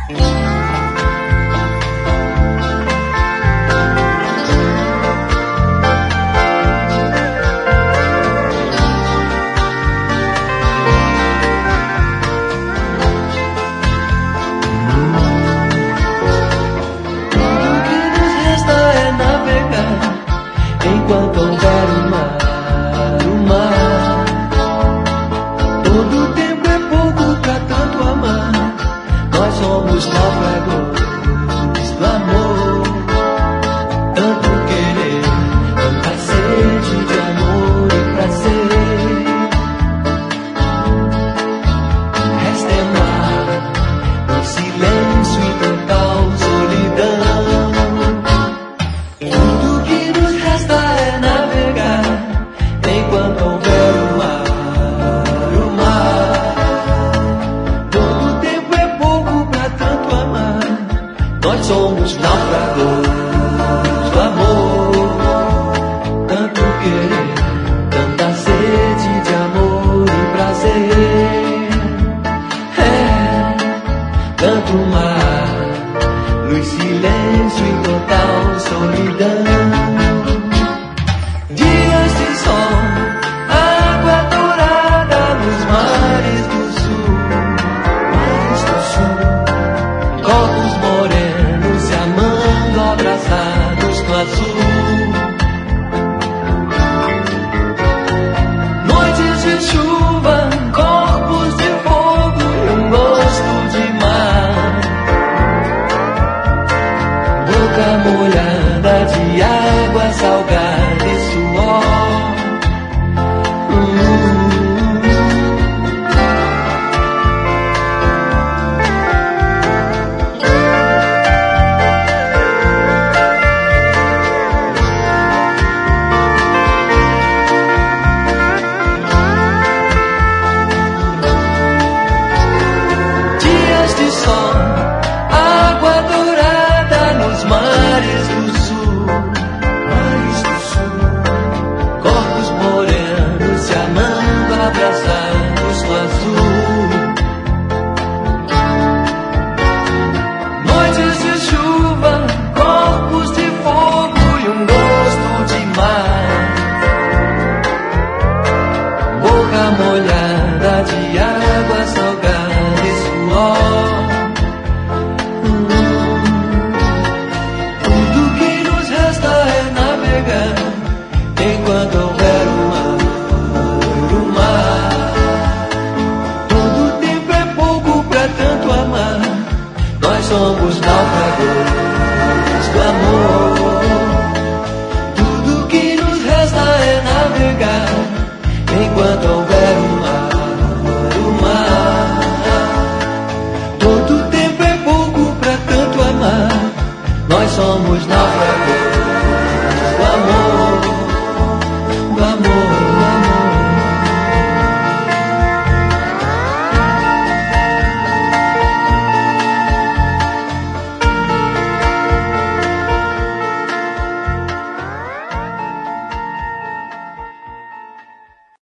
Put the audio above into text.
Enquanto houver o mar, todo tempo é pouco pra tanto amar. Nós somos náufragos do amor, tanto querer, tanta sede de amor e prazer. Resta é mar, no silêncio e total solidão. Tudo que nos resta é navegar, enquanto houver o mar. Todo tempo é pouco pra tanto amar. Nós somos náufragos do amor, tanto querer, tanta sede de amor e prazer. É tanto mar, luz, silêncio e total solidão. Dias de sol, água dourada nos mares do sul, corpos morenos se amando, abraçados no azul. Noites de chuva, corpos de fogo e um gosto de mar. Boca molhada de água salgada e suor. Dias de sol, água dourada nos mares do sul, corpos morenos se amando, abraçados no azul. Noites de chuva, corpos de fogo e um gosto de mar. Boca molhada de água salgada e suor. Tudo que nos resta é navegar, enquanto houver o mar. Todo tempo é pouco pra tanto amar. Nós somos náufragos do amor. Tudo que nos resta é navegar, enquanto houver o mar.